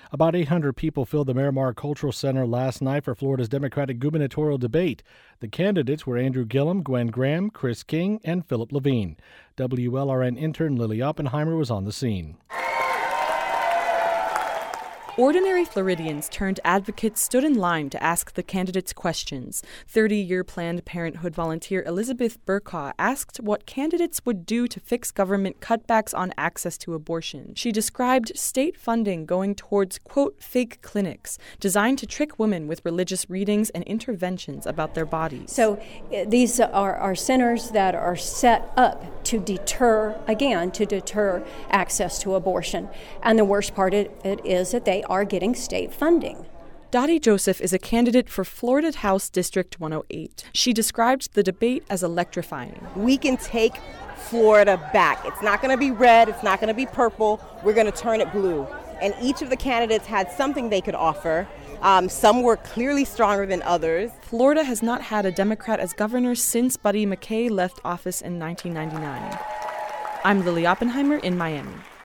About 800 people filled the Miramar Cultural Center last night for Florida's Democratic gubernatorial debate. The candidates were Andrew Gillum, Gwen Graham, Chris King, and Philip Levine. WLRN intern Lily Oppenheimer was on the scene. Ordinary Floridians turned advocates stood in line to ask the candidates questions. 30-year Planned Parenthood volunteer Elizabeth Burkaw asked what candidates would do to fix government cutbacks on access to abortion. She described state funding going towards, quote, fake clinics designed to trick women with religious readings and interventions about their bodies. So these are centers that are set up to deter access to abortion. And the worst part of it is that they are getting state funding. Dottie Joseph is a candidate for Florida House District 108. She described the debate as electrifying. We can take Florida back. It's not going to be red. It's not going to be purple. We're going to turn it blue. And each of the candidates had something they could offer. Some were clearly stronger than others. Florida has not had a Democrat as governor since Buddy McKay left office in 1999. I'm Lily Oppenheimer in Miami.